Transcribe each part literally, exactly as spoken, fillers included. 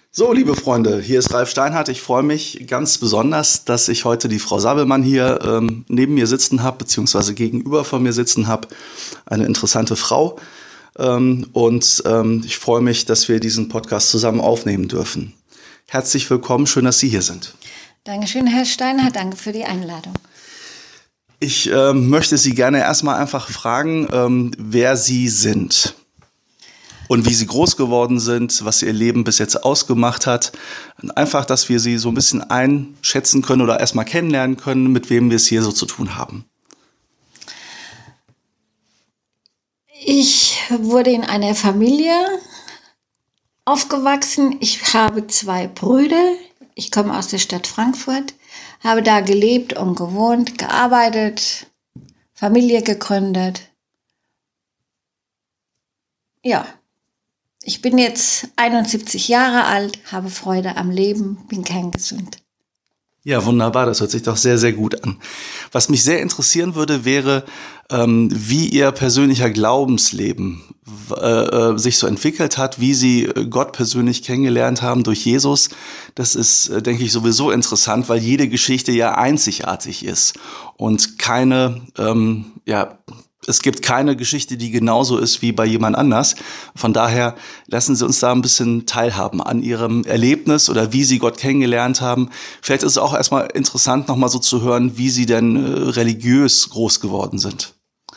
So, liebe Freunde, hier ist Ralf Steinhardt. Ich freue mich ganz besonders, dass ich heute die Frau Sabelmann hier ähm, neben mir sitzen habe, beziehungsweise gegenüber von mir sitzen habe. Eine interessante Frau. Ähm, und ähm, ich freue mich, dass wir diesen Podcast zusammen aufnehmen dürfen. Herzlich willkommen, schön, dass Sie hier sind. Dankeschön, Herr Steinhardt, danke für die Einladung. Ich ähm, möchte Sie gerne erstmal einfach fragen, ähm, wer Sie sind. Und wie Sie groß geworden sind, was Ihr Leben bis jetzt ausgemacht hat. Einfach, dass wir Sie so ein bisschen einschätzen können oder erstmal kennenlernen können, mit wem wir es hier so zu tun haben. Ich wurde in einer Familie aufgewachsen. Ich habe zwei Brüder. Ich komme aus der Stadt Frankfurt, habe da gelebt und gewohnt, gearbeitet, Familie gegründet. Ja. Ich bin jetzt einundsiebzig Jahre alt, habe Freude am Leben, bin kerngesund. Ja, wunderbar, das hört sich doch sehr, sehr gut an. Was mich sehr interessieren würde, wäre, ähm, wie Ihr persönlicher Glaubensleben äh, äh, sich so entwickelt hat, wie Sie Gott persönlich kennengelernt haben durch Jesus. Das ist, äh, denke ich, sowieso interessant, weil jede Geschichte ja einzigartig ist und keine, ähm, ja, es gibt keine Geschichte, die genauso ist wie bei jemand anders. Von daher lassen Sie uns da ein bisschen teilhaben an Ihrem Erlebnis oder wie Sie Gott kennengelernt haben. Vielleicht ist es auch erstmal interessant, nochmal so zu hören, wie Sie denn äh, religiös groß geworden sind.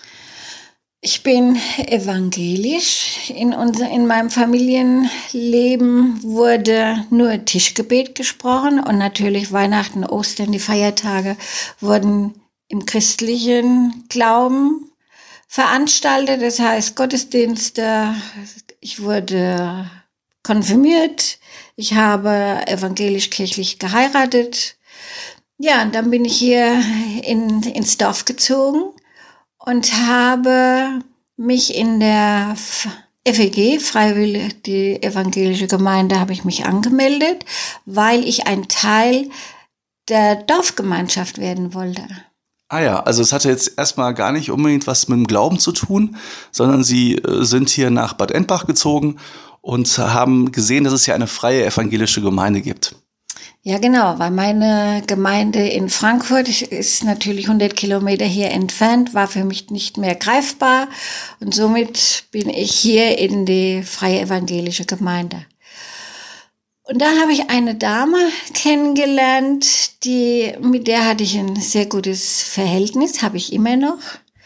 Ich bin evangelisch. In, unser, in meinem Familienleben wurde nur Tischgebet gesprochen und natürlich Weihnachten, Ostern, die Feiertage wurden im christlichen Glauben veranstaltet, das heißt Gottesdienste. Ich wurde konfirmiert, ich habe evangelisch-kirchlich geheiratet. Ja, und dann bin ich hier in, ins Dorf gezogen und habe mich in der F E G, freiwillig, die evangelische Gemeinde, habe ich mich angemeldet, weil ich ein Teil der Dorfgemeinschaft werden wollte. Ah ja, also es hatte jetzt erstmal gar nicht unbedingt was mit dem Glauben zu tun, sondern Sie äh, sind hier nach Bad Endbach gezogen und haben gesehen, dass es hier eine freie evangelische Gemeinde gibt. Ja, genau, weil meine Gemeinde in Frankfurt ist natürlich hundert Kilometer hier entfernt, war für mich nicht mehr greifbar und somit bin ich hier in die freie evangelische Gemeinde. Und da habe ich eine Dame kennengelernt, die, mit der hatte ich ein sehr gutes Verhältnis, habe ich immer noch.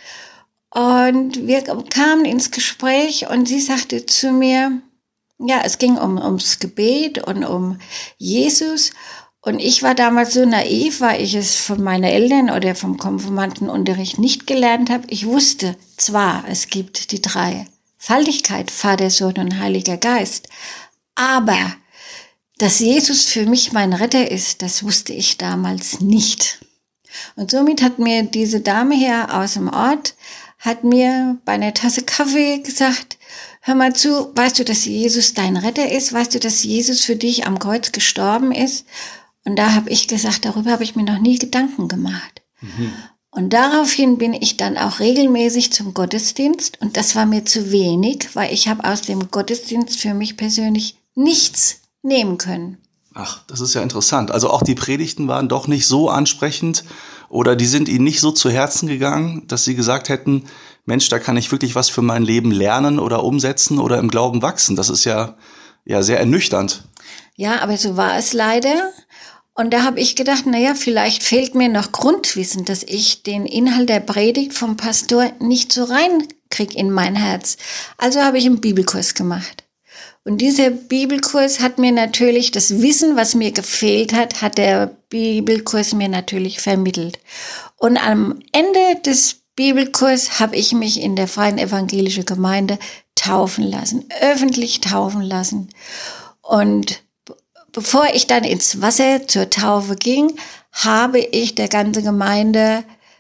Und wir kamen ins Gespräch und sie sagte zu mir, ja, es ging um, ums Gebet und um Jesus. Und ich war damals so naiv, weil ich es von meinen Eltern oder vom Konfirmandenunterricht nicht gelernt habe. Ich wusste zwar, es gibt die Dreifaltigkeit, Vater, Sohn und Heiliger Geist, aber dass Jesus für mich mein Retter ist, das wusste ich damals nicht. Und somit hat mir diese Dame hier aus dem Ort, hat mir bei einer Tasse Kaffee gesagt, hör mal zu, weißt du, dass Jesus dein Retter ist? Weißt du, dass Jesus für dich am Kreuz gestorben ist? Und da habe ich gesagt, darüber habe ich mir noch nie Gedanken gemacht. Mhm. Und daraufhin bin ich dann auch regelmäßig zum Gottesdienst. Und das war mir zu wenig, weil ich habe aus dem Gottesdienst für mich persönlich nichts nehmen können. Ach, das ist ja interessant. Also auch die Predigten waren doch nicht so ansprechend oder die sind Ihnen nicht so zu Herzen gegangen, dass Sie gesagt hätten, Mensch, da kann ich wirklich was für mein Leben lernen oder umsetzen oder im Glauben wachsen. Das ist ja, ja sehr ernüchternd. Ja, aber so war es leider. Und da habe ich gedacht, naja, vielleicht fehlt mir noch Grundwissen, dass ich den Inhalt der Predigt vom Pastor nicht so reinkriege in mein Herz. Also habe ich einen Bibelkurs gemacht. Und dieser Bibelkurs hat mir natürlich das Wissen, was mir gefehlt hat, hat der Bibelkurs mir natürlich vermittelt. Und am Ende des Bibelkurs habe ich mich in der Freien Evangelischen Gemeinde taufen lassen, öffentlich taufen lassen. Und bevor ich dann ins Wasser zur Taufe ging, habe ich der ganzen Gemeinde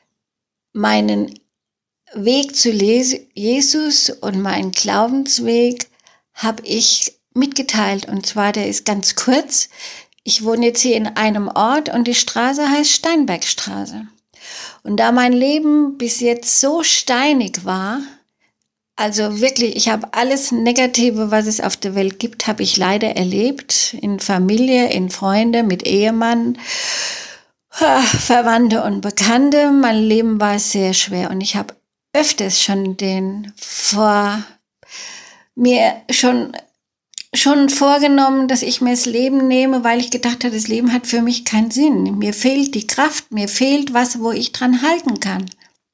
meinen Weg zu Jesus und meinen Glaubensweg habe ich mitgeteilt. Und zwar, der ist ganz kurz. Ich wohne jetzt hier in einem Ort und die Straße heißt Steinbergstraße. Und da mein Leben bis jetzt so steinig war, Also wirklich, ich habe alles Negative, was es auf der Welt gibt, habe ich leider erlebt. In Familie, in Freunde, mit Ehemann, Verwandte und Bekannte. Mein Leben war sehr schwer und ich habe öfters schon den vor mir schon schon vorgenommen, dass ich mir das Leben nehme, weil ich gedacht habe, das Leben hat für mich keinen Sinn. Mir fehlt die Kraft, mir fehlt was, wo ich dran halten kann.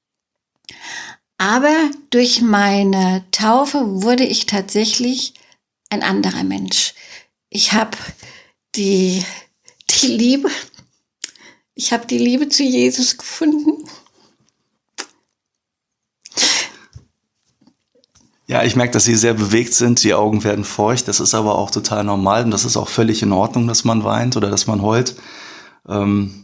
Aber durch meine Taufe wurde ich tatsächlich ein anderer Mensch. Ich habe die, die Liebe, ich habe die Liebe zu Jesus gefunden. Ja, ich merke, dass Sie sehr bewegt sind. Die Augen werden feucht. Das ist aber auch total normal und das ist auch völlig in Ordnung, dass man weint oder dass man heult. Ähm,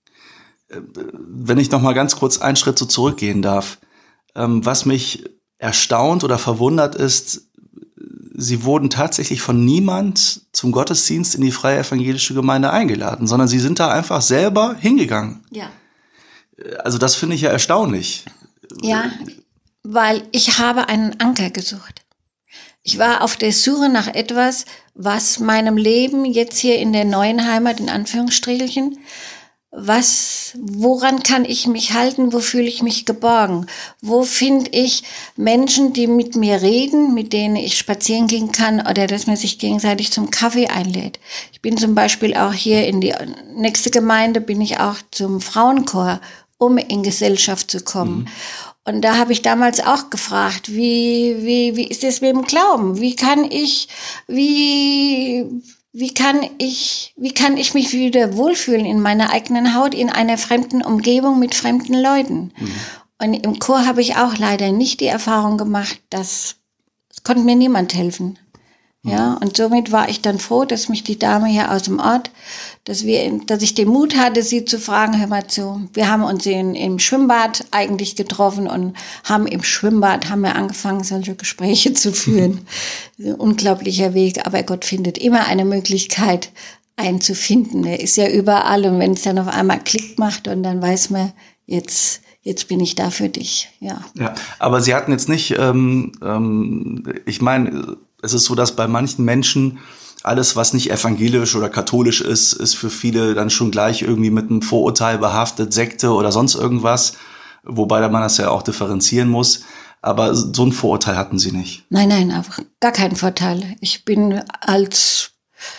wenn ich noch mal ganz kurz einen Schritt so zurückgehen darf. Ähm, was mich erstaunt oder verwundert ist, Sie wurden tatsächlich von niemand zum Gottesdienst in die Freie Evangelische Gemeinde eingeladen, sondern Sie sind da einfach selber hingegangen. Ja. Also das finde ich ja erstaunlich. Ja, weil ich habe einen Anker gesucht. Ich war auf der Suche nach etwas, was meinem Leben jetzt hier in der neuen Heimat, in Anführungsstrichen, was, woran kann ich mich halten, wo fühle ich mich geborgen? Wo finde ich Menschen, die mit mir reden, mit denen ich spazieren gehen kann oder dass man sich gegenseitig zum Kaffee einlädt? Ich bin zum Beispiel auch hier in die nächste Gemeinde, bin ich auch zum Frauenchor, um in Gesellschaft zu kommen. Mhm. Und da habe ich damals auch gefragt, wie, wie, wie ist es mit dem Glauben? Wie kann ich, wie, wie kann ich, wie kann ich mich wieder wohlfühlen in meiner eigenen Haut, in einer fremden Umgebung mit fremden Leuten? Mhm. Und im Chor habe ich auch leider nicht die Erfahrung gemacht, dass, es konnte mir niemand helfen. Ja, und somit war ich dann froh, dass mich die Dame hier aus dem Ort, dass wir, dass ich den Mut hatte, sie zu fragen, hör mal zu, wir haben uns in, im Schwimmbad eigentlich getroffen und haben im Schwimmbad, haben wir angefangen, solche Gespräche zu führen. Ein unglaublicher Weg, aber Gott findet immer eine Möglichkeit, einen zu finden. Er ist ja überall und wenn es dann auf einmal Klick macht und dann weiß man, jetzt, jetzt bin ich da für dich, ja. Ja, aber Sie hatten jetzt nicht, ähm, ähm, ich meine, es ist so, dass bei manchen Menschen alles, was nicht evangelisch oder katholisch ist, ist für viele dann schon gleich irgendwie mit einem Vorurteil behaftet, Sekte oder sonst irgendwas, wobei man das ja auch differenzieren muss. Aber so ein Vorurteil hatten Sie nicht. Nein, nein, einfach gar keinen Vorteil. Ich bin als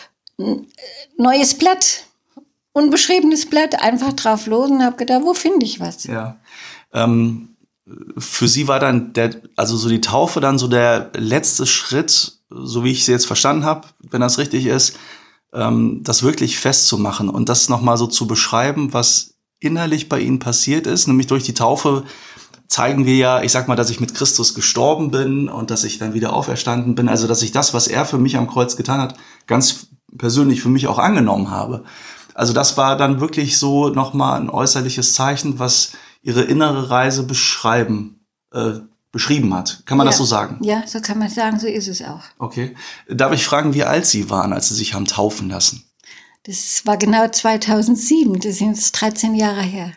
neues Blatt, unbeschriebenes Blatt, einfach drauf los und habe gedacht, wo finde ich was? Ja. Ähm, für Sie war dann der, also so die Taufe dann so der letzte Schritt, so wie ich sie jetzt verstanden habe, wenn das richtig ist, ähm, das wirklich festzumachen und das nochmal so zu beschreiben, was innerlich bei Ihnen passiert ist. Nämlich durch die Taufe zeigen wir ja, ich sag mal, dass ich mit Christus gestorben bin und dass ich dann wieder auferstanden bin. Also dass ich das, was er für mich am Kreuz getan hat, ganz persönlich für mich auch angenommen habe. Also das war dann wirklich so nochmal ein äußerliches Zeichen, was Ihre innere Reise beschreiben, äh, beschrieben hat. Kann man ja. das so sagen? Ja, so kann man sagen, so ist es auch. Okay. Darf ich fragen, wie alt Sie waren, als Sie sich haben taufen lassen? Das war genau zweitausendsieben, das sind jetzt dreizehn Jahre her.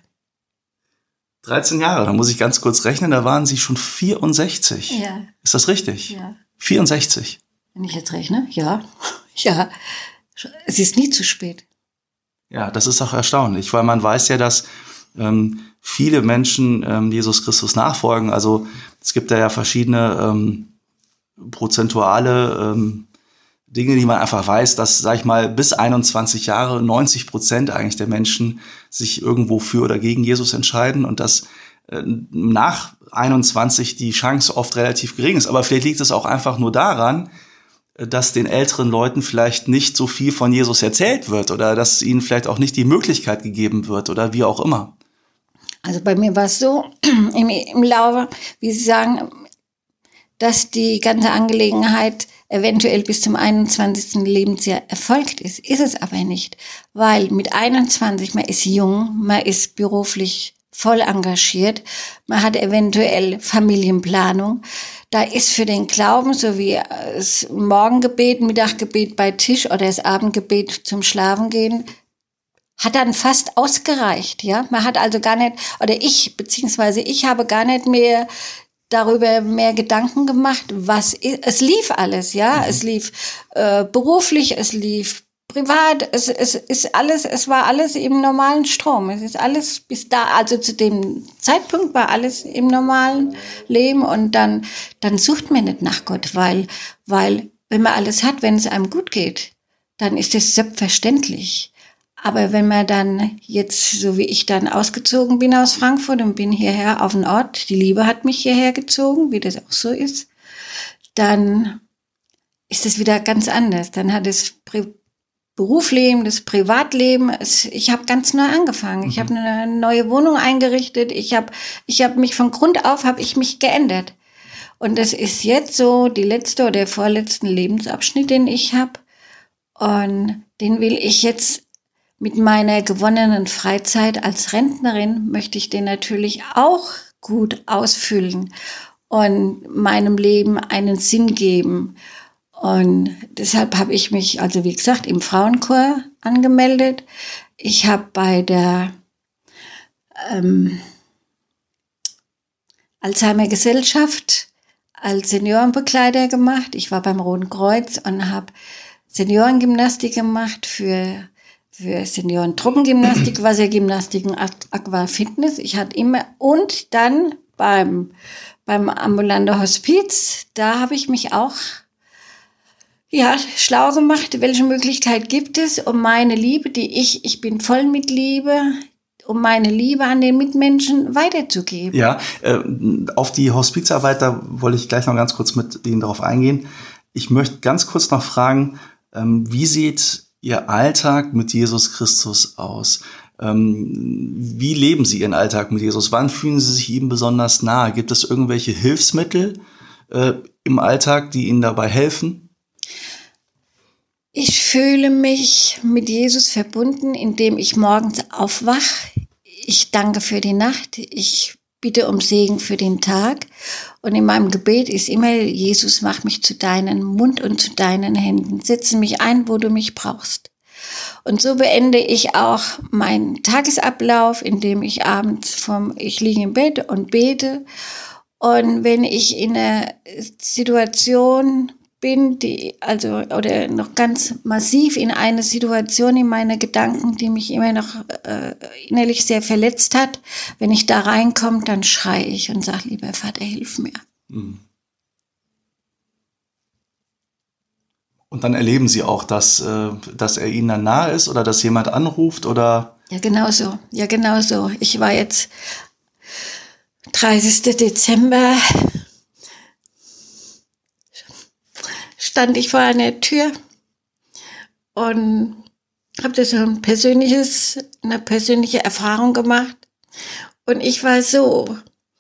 dreizehn Jahre, da muss ich ganz kurz rechnen, da waren Sie schon vierundsechzig. Ja. Ist das richtig? Ja. vierundsechzig. Wenn ich jetzt rechne, ja. Ja, es ist nie zu spät. Ja, das ist auch erstaunlich, weil man weiß ja, dass ähm, viele Menschen ähm, Jesus Christus nachfolgen. Also es gibt da ja verschiedene ähm, prozentuale ähm, Dinge, die man einfach weiß, dass, sag ich mal, bis einundzwanzig Jahre neunzig Prozent eigentlich der Menschen sich irgendwo für oder gegen Jesus entscheiden und dass äh, nach einundzwanzig die Chance oft relativ gering ist. Aber vielleicht liegt es auch einfach nur daran, dass den älteren Leuten vielleicht nicht so viel von Jesus erzählt wird oder dass ihnen vielleicht auch nicht die Möglichkeit gegeben wird oder wie auch immer. Also bei mir war es so, im, im Laufe, wie Sie sagen, dass die ganze Angelegenheit eventuell bis zum einundzwanzigsten Lebensjahr erfolgt ist. Ist es aber nicht, weil mit einundzwanzig, man ist jung, man ist beruflich voll engagiert, man hat eventuell Familienplanung. Da ist für den Glauben, so wie das Morgengebet, Mittaggebet bei Tisch oder das Abendgebet zum Schlafengehen, hat dann fast ausgereicht, ja. Man hat also gar nicht, oder ich, beziehungsweise ich habe gar nicht mehr darüber mehr Gedanken gemacht, was ist. Es lief alles, ja, mhm. es lief äh, beruflich, es lief privat, es, es ist alles, es war alles im normalen Strom. Es ist alles bis da, also zu dem Zeitpunkt war alles im normalen Leben und dann, dann sucht man nicht nach Gott, weil, weil, wenn man alles hat, wenn es einem gut geht, dann ist es selbstverständlich. Aber wenn man dann jetzt, so wie ich dann ausgezogen bin aus Frankfurt und bin hierher auf den Ort, die Liebe hat mich hierher gezogen, wie das auch so ist, dann ist es wieder ganz anders. Dann hat es Pri- Berufsleben, das Privatleben, es, ich habe ganz neu angefangen. Mhm. Ich habe eine neue Wohnung eingerichtet. Ich habe ich hab mich von Grund auf, habe ich mich geändert. Und das ist jetzt so die letzte oder der vorletzte Lebensabschnitt, den ich habe. Und den will ich jetzt mit meiner gewonnenen Freizeit als Rentnerin, möchte ich den natürlich auch gut ausfüllen und meinem Leben einen Sinn geben. Und deshalb habe ich mich, also wie gesagt, im Frauenchor angemeldet. Ich habe bei der ähm, Alzheimer Gesellschaft als Seniorenbegleiter gemacht. Ich war beim Roten Kreuz und habe Seniorengymnastik gemacht für für Senioren-Trockengymnastik, Wassergymnastik und Aquafitness. Ich hatte immer, und dann beim, beim ambulanten Hospiz, da habe ich mich auch, ja, schlau gemacht, welche Möglichkeit gibt es, um meine Liebe, die ich, ich bin voll mit Liebe, um meine Liebe an den Mitmenschen weiterzugeben. Ja, äh, auf die Hospizarbeit, da wollte ich gleich noch ganz kurz mit Ihnen darauf eingehen. Ich möchte ganz kurz noch fragen, ähm, wie sieht Ihr Alltag mit Jesus Christus aus? Ähm, wie leben Sie Ihren Alltag mit Jesus? Wann fühlen Sie sich ihm besonders nahe? Gibt es irgendwelche Hilfsmittel äh, im Alltag, die Ihnen dabei helfen? Ich fühle mich mit Jesus verbunden, indem ich morgens aufwache. Ich danke für die Nacht. Ich bitte um Segen für den Tag. Und in meinem Gebet ist immer, Jesus, mach mich zu deinem Mund und zu deinen Händen. Setze mich ein, wo du mich brauchst. Und so beende ich auch meinen Tagesablauf, indem ich abends vom, ich liege im Bett und bete. Und wenn ich in einer Situation bin, die, also, oder noch ganz massiv in eine Situation in meine Gedanken, die mich immer noch äh, innerlich sehr verletzt hat, wenn ich da reinkomme, dann schreie ich und sage, lieber Vater, hilf mir. Und dann erleben Sie auch, dass, äh, dass er Ihnen dann nahe ist oder dass jemand anruft oder? Ja, genau so. Ja, genau so. Ich war jetzt dreißigsten Dezember stand ich vor einer Tür und habe das so ein persönliches, eine persönliche Erfahrung gemacht. Und ich war so,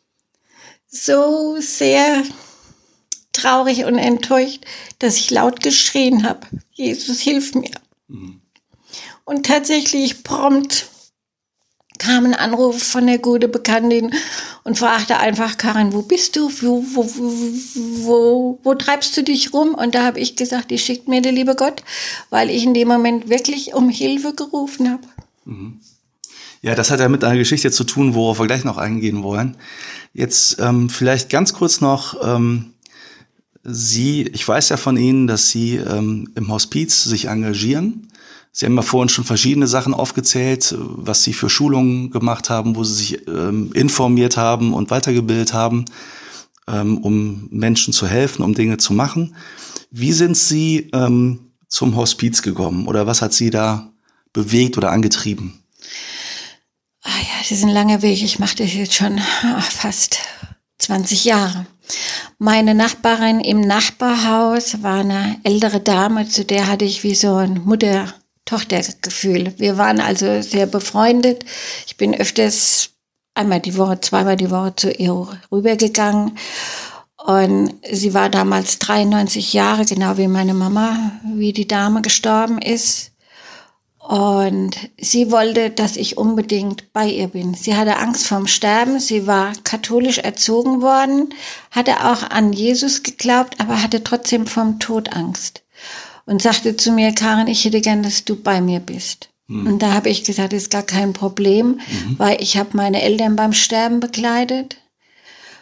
so sehr traurig und enttäuscht, dass ich laut geschrien habe, Jesus, hilf mir. Mhm. Und tatsächlich prompt kam ein Anruf von der guten Bekanntin und fragte einfach, Karin, wo bist du? Wo, wo, wo, wo, wo treibst du dich rum? Und da habe ich gesagt, die schickt mir der liebe Gott, weil ich in dem Moment wirklich um Hilfe gerufen habe. Mhm. Ja, das hat ja mit einer Geschichte zu tun, worauf wir gleich noch eingehen wollen. Jetzt ähm, vielleicht ganz kurz noch, ähm, Sie, ich weiß ja von Ihnen, dass Sie ähm, im Hospiz sich engagieren. Sie haben ja vorhin schon verschiedene Sachen aufgezählt, was Sie für Schulungen gemacht haben, wo Sie sich ähm, informiert haben und weitergebildet haben, ähm, um Menschen zu helfen, um Dinge zu machen. Wie sind Sie ähm, zum Hospiz gekommen oder was hat Sie da bewegt oder angetrieben? Ah ja, das ist ein langer Weg. Ich mache das jetzt schon ach, fast zwanzig Jahre. Meine Nachbarin im Nachbarhaus war eine ältere Dame, zu der hatte ich wie so ein Mutter-Tochter-Gefühl. Wir waren also sehr befreundet. Ich bin öfters einmal die Woche, zweimal die Woche zu ihr rübergegangen. Und sie war damals dreiundneunzig Jahre, genau wie meine Mama, wie die Dame gestorben ist. Und sie wollte, dass ich unbedingt bei ihr bin. Sie hatte Angst vorm Sterben. Sie war katholisch erzogen worden, hatte auch an Jesus geglaubt, aber hatte trotzdem vom Tod Angst. Und sagte zu mir, Karin, ich hätte gern, dass du bei mir bist. Mhm. Und da habe ich gesagt, das ist gar kein Problem, mhm. weil ich habe meine Eltern beim Sterben begleitet.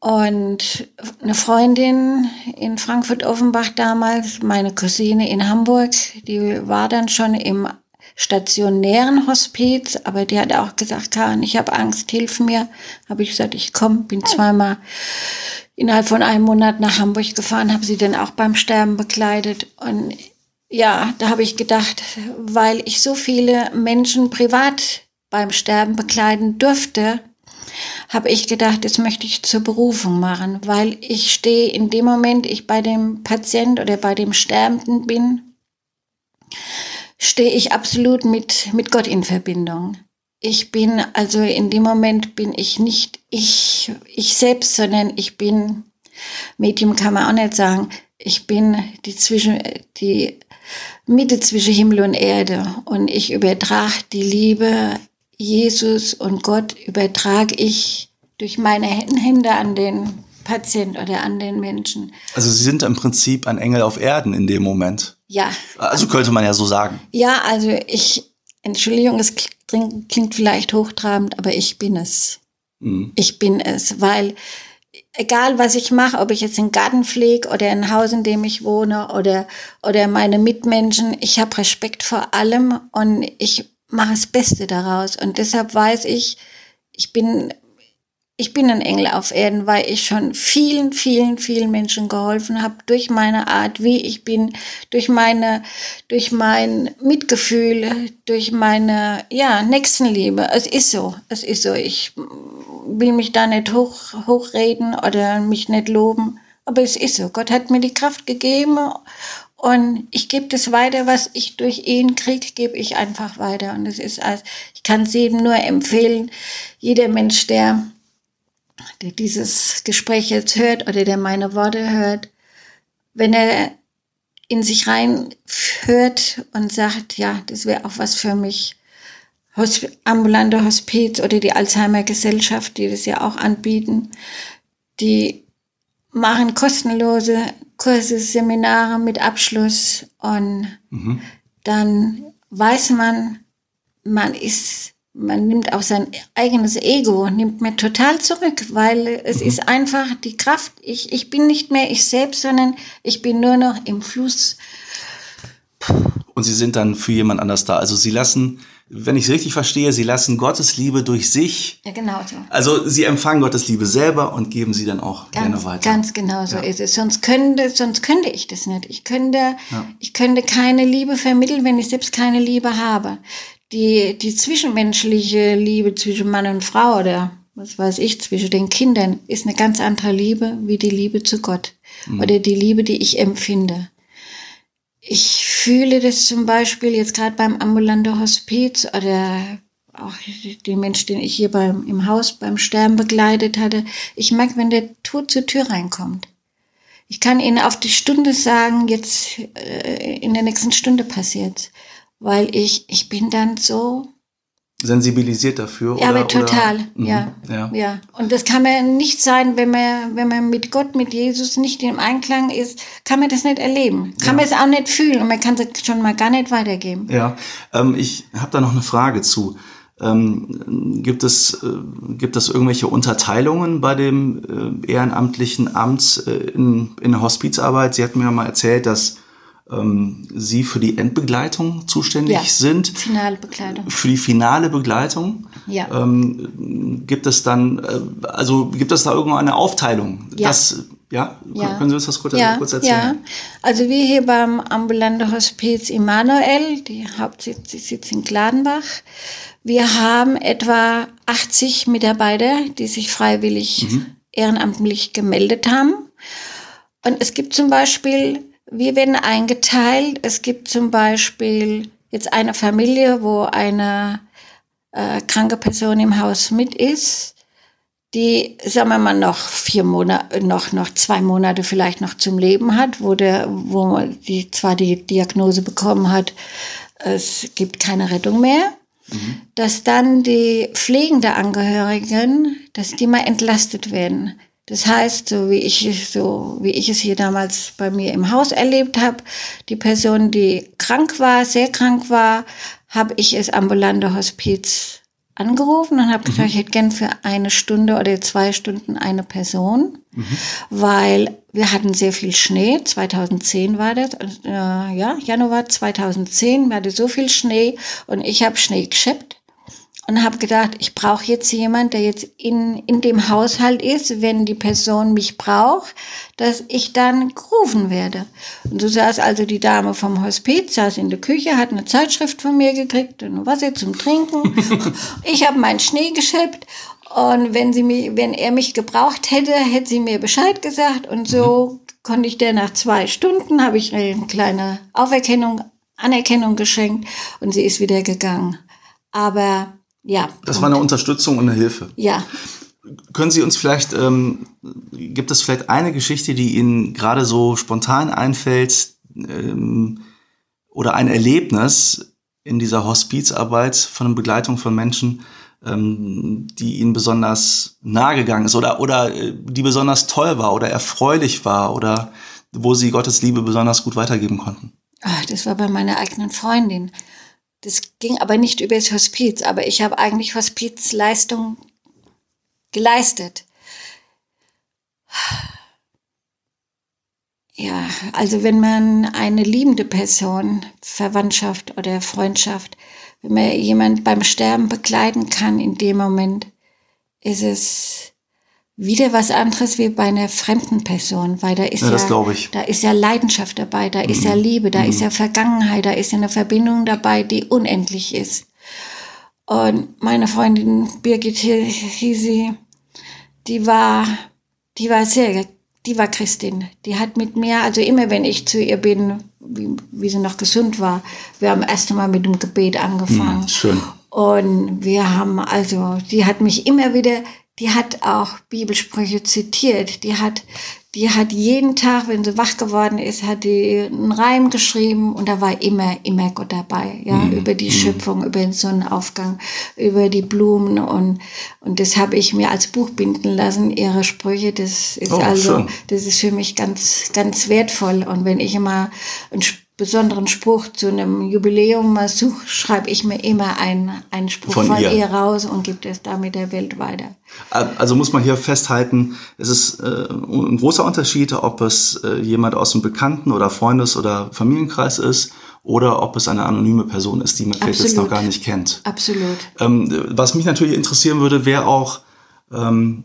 Und eine Freundin in Frankfurt-Offenbach damals, meine Cousine in Hamburg, die war dann schon im stationären Hospiz, aber die hat auch gesagt, Karin, ich habe Angst, hilf mir. Habe ich gesagt, ich komme, bin zweimal innerhalb von einem Monat nach Hamburg gefahren, habe sie dann auch beim Sterben begleitet. Und ja, da habe ich gedacht, weil ich so viele Menschen privat beim Sterben begleiten durfte, habe ich gedacht, das möchte ich zur Berufung machen, weil ich stehe in dem Moment, ich bei dem Patient oder bei dem Sterbenden bin, stehe ich absolut mit, mit Gott in Verbindung. Ich bin, also in dem Moment bin ich nicht ich, ich selbst, sondern ich bin, Medium kann man auch nicht sagen, ich bin die zwischen, die Mitte zwischen Himmel und Erde und ich übertrage die Liebe Jesus und Gott übertrage ich durch meine Hände an den Patient oder an den Menschen. Also Sie sind im Prinzip ein Engel auf Erden in dem Moment. Ja. Also könnte man ja so sagen. Ja, also ich, Entschuldigung, es klingt, klingt vielleicht hochtrabend, aber ich bin es. Mhm. Ich bin es, weil egal was ich mache, ob ich jetzt einen Garten pflege oder ein Haus, in dem ich wohne oder, oder meine Mitmenschen, ich habe Respekt vor allem und ich mache das Beste daraus. Und deshalb weiß ich, ich bin, ich bin ein Engel auf Erden, weil ich schon vielen, vielen, vielen Menschen geholfen habe durch meine Art, wie ich bin, durch meine, durch mein Mitgefühl, durch meine, ja, Nächstenliebe. Es ist so, es ist so. Ich will mich da nicht hoch, hochreden oder mich nicht loben, aber es ist so. Gott hat mir die Kraft gegeben und ich gebe das weiter, was ich durch ihn kriege, gebe ich einfach weiter. Und es ist, also, ich kann es jedem nur empfehlen, jeder Mensch, der der dieses Gespräch jetzt hört oder der meine Worte hört, wenn er in sich rein hört und sagt, ja, das wäre auch was für mich, Hosp- ambulante Hospiz oder die Alzheimer-Gesellschaft, die das ja auch anbieten, die machen kostenlose Kurse, Seminare mit Abschluss und mhm. dann weiß man, man ist Man nimmt auch sein eigenes Ego, nimmt mir total zurück, weil es mhm. ist einfach die Kraft. Ich, ich bin nicht mehr ich selbst, sondern ich bin nur noch im Fluss. Und Sie sind dann für jemand anders da. Also Sie lassen, wenn ich es richtig verstehe, Sie lassen Gottes Liebe durch sich. Ja, genau so. Also Sie empfangen Gottes Liebe selber und geben sie dann auch ganz, gerne weiter. Ganz genau so ja. ist es. Sonst könnte, sonst könnte ich das nicht. Ich könnte, ja. ich könnte keine Liebe vermitteln, wenn ich selbst keine Liebe habe. Die, die zwischenmenschliche Liebe zwischen Mann und Frau oder was weiß ich, zwischen den Kindern ist eine ganz andere Liebe wie die Liebe zu Gott mhm. oder die Liebe, die ich empfinde. Ich fühle das zum Beispiel jetzt gerade beim ambulanten Hospiz oder auch den Mensch, den ich hier beim, im Haus beim Sterben begleitet hatte. Ich merke, wenn der Tod zur Tür reinkommt. Ich kann Ihnen auf die Stunde sagen, jetzt äh, in der nächsten Stunde passiert's. Weil ich, ich bin dann so sensibilisiert dafür, ja, oder? Aber total, oder? ja, Mhm, ja. ja. Und das kann man nicht sein, wenn man, wenn man mit Gott, mit Jesus nicht im Einklang ist, kann man das nicht erleben. Kann ja. man es auch nicht fühlen und man kann es schon mal gar nicht weitergeben. Ja, ähm, ich habe da noch eine Frage zu. Ähm, gibt es, äh, gibt es irgendwelche Unterteilungen bei dem äh, ehrenamtlichen Amt äh, in, in der Hospizarbeit? Sie hatten mir mal erzählt, dass ähm, Sie für die Endbegleitung zuständig ja, sind. Finale Begleitung. Für die finale Begleitung. Ja. Ähm, gibt es dann, äh, also gibt es da irgendeine Aufteilung? Ja. Das, ja? ja? Können Sie uns das kurz, ja, kurz erzählen? Ja, also wir hier beim ambulanten Hospiz Immanuel, die Hauptsitz sitzt in Gladenbach. Wir haben etwa achtzig Mitarbeiter, die sich freiwillig mhm. ehrenamtlich gemeldet haben. Und es gibt zum Beispiel, wir werden eingeteilt, es gibt zum Beispiel jetzt eine Familie, wo eine äh, kranke Person im Haus mit ist, die, sagen wir mal, noch vier Monate, noch, noch zwei Monate vielleicht noch zum Leben hat, wo der, wo die zwar die Diagnose bekommen hat, es gibt keine Rettung mehr. Mhm. Dass dann die pflegende Angehörigen, dass die mal entlastet werden. Das heißt, so wie ich, so wie ich es hier damals bei mir im Haus erlebt habe, die Person, die krank war, sehr krank war, habe ich das ambulante Hospiz angerufen und habe gesagt, Mhm. ich hätte gern für eine Stunde oder zwei Stunden eine Person, Mhm. weil wir hatten sehr viel Schnee. zweitausendzehn war das, äh, ja, Januar zweitausendzehn, wir hatten so viel Schnee und ich habe Schnee geschippt. Und habe gedacht, ich brauche jetzt jemand, der jetzt in, in dem Haushalt ist, wenn die Person mich braucht, dass ich dann gerufen werde. Und so saß also die Dame vom Hospiz, saß in der Küche, hat eine Zeitschrift von mir gekriegt und Wasser zum Trinken. Ich habe meinen Schnee geschippt und wenn sie mich, wenn er mich gebraucht hätte, hätte sie mir Bescheid gesagt. Und so konnte ich der nach zwei Stunden, habe ich eine kleine Auferkennung, Anerkennung geschenkt und sie ist wieder gegangen. Aber ja. Das war eine Unterstützung und eine Hilfe. Ja. Können Sie uns vielleicht, ähm, gibt es vielleicht eine Geschichte, die Ihnen gerade so spontan einfällt, ähm, oder ein Erlebnis in dieser Hospizarbeit von der Begleitung von Menschen, ähm, die Ihnen besonders nahe gegangen ist oder, oder äh, die besonders toll war oder erfreulich war oder wo Sie Gottes Liebe besonders gut weitergeben konnten? Ach, das war bei meiner eigenen Freundin. Das ging aber nicht über das Hospiz, aber ich habe eigentlich Hospizleistung geleistet. Ja, also wenn man eine liebende Person, Verwandtschaft oder Freundschaft, wenn man jemand beim Sterben begleiten kann in dem Moment, ist es wieder was anderes wie bei einer fremden Person, weil da ist ja, ja, das glaube ich. da ist ja Leidenschaft dabei, da ist Mhm. ja Liebe, da Mhm. ist ja Vergangenheit, da ist ja eine Verbindung dabei, die unendlich ist. Und meine Freundin Birgit hieß sie, die war, die war sehr, die war Christin. Die hat mit mir, also immer wenn ich zu ihr bin, wie, wie sie noch gesund war, wir haben erst einmal mit dem Gebet angefangen. Mhm, schön. Und wir haben also, die hat mich immer wieder, die hat auch Bibelsprüche zitiert. Die hat, die hat jeden Tag, wenn sie wach geworden ist, hat die einen Reim geschrieben und da war immer, immer Gott dabei. Ja, Mhm. über die Schöpfung, über den Sonnenaufgang, über die Blumen und, und das habe ich mir als Buch binden lassen, ihre Sprüche. Das ist Oh, also, schön. das ist für mich ganz, ganz wertvoll. Und wenn ich immer ein besonderen Spruch zu einem Jubiläum mal suche, schreibe ich mir immer einen, einen Spruch Von von, ihr. ihr raus und gebe das damit der Welt weiter. Also muss man hier festhalten, es ist äh, ein großer Unterschied, ob es äh, jemand aus dem Bekannten- oder Freundes- oder Familienkreis ist oder ob es eine anonyme Person ist, die man vielleicht jetzt noch gar nicht kennt. Absolut. Ähm, was mich natürlich interessieren würde, wäre auch, ähm,